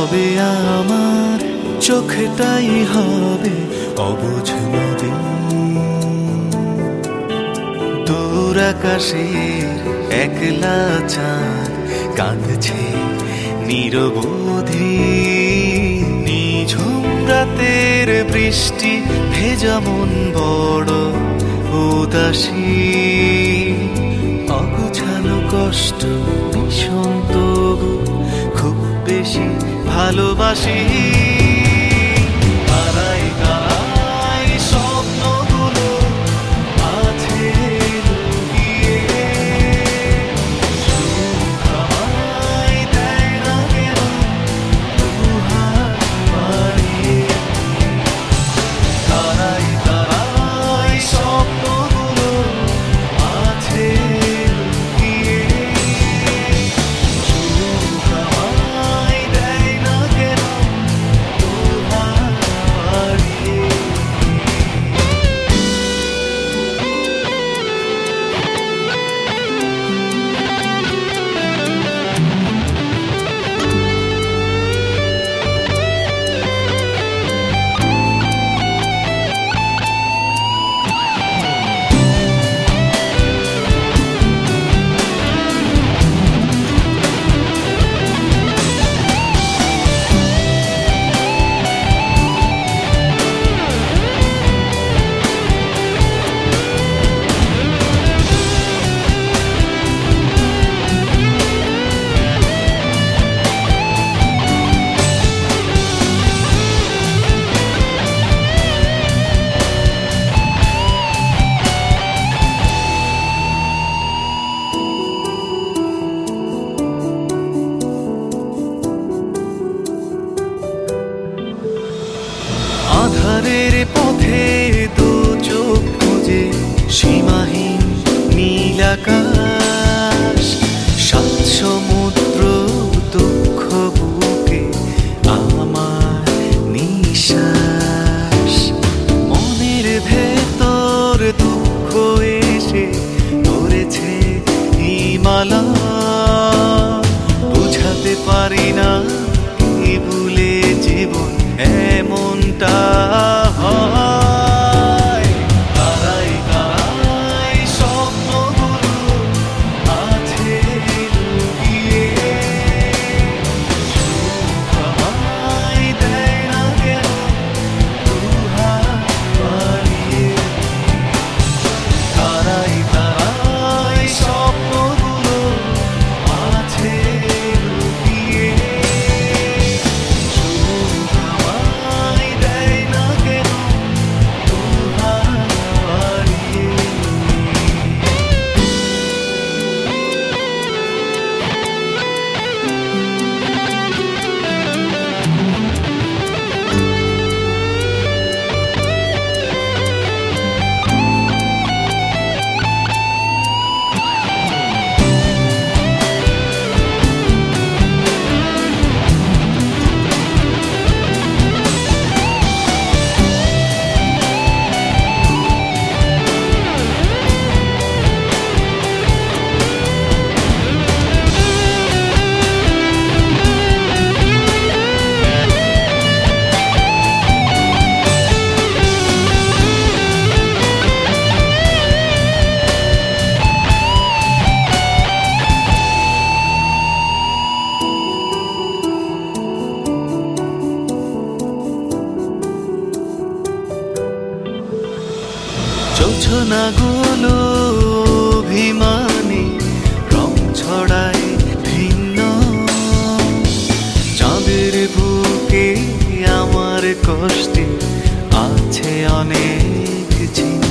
তবে আমার চোখটাই হবে অবুঝ নদী। দূর আকাশের একলা চাঁদ কাঁদছে নিরবধি। নিঝুম রাতের বৃষ্টি ভেজা মন বড় উদাসী। অগোছালো কষ্ট ভীষণ তবু খুব বেশি ভালোবাসি। তারাই তারাই স্বপ্নগুলো আছে লুকিয়ে। সুখ আমায় দেয় না কেন দুহাত বাড়িয়ে। তারাই তারাই স্বপ্নগুলো আছে লুকিয়ে। সুখ আমায় দেয় না কেন দুহাত বাড়িয়ে। আধারের পথে দু চোখ খুঁজে সীমাহীন নীল আকাশ। সাত সমুদ্র দুঃখ বুকে আমার নিঃশ্বাস। মনের ভেতর দুঃখ এসে ধরেছে হিমালয়। বুঝাতে পারি না কি ভুলে জীবন এমনটা হয়। তারাই তারাই স্বপ্নগুলো আছে লুকিয়ে। সুখ আমায় দেয় না কেন দুহাত বাড়িয়ে। তারাই তারাই স্বপ্নগুলো আছে লুকিয়ে। সুখ আমায় দেয় না কেন দুহাত বাড়িয়ে। জোছনাগুলো অভিমানী রং ছড়ায় ভিন্ন। চাঁদের বুকে আমার কষ্টে আছে অনেক চিহ্ন।